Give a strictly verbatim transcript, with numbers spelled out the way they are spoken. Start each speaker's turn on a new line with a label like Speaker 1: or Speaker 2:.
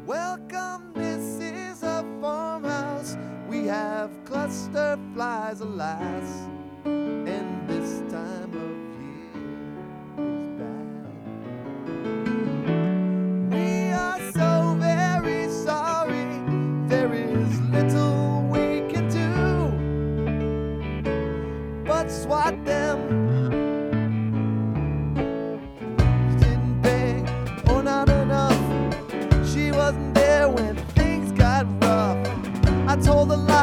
Speaker 1: Welcome, this is a farmhouse. We have cluster flies, alas, and this time of year is bad. We are so very sorry, there is little we can do but swat them. Didn't pay or not enough. She wasn't there when things got rough. I told the lie.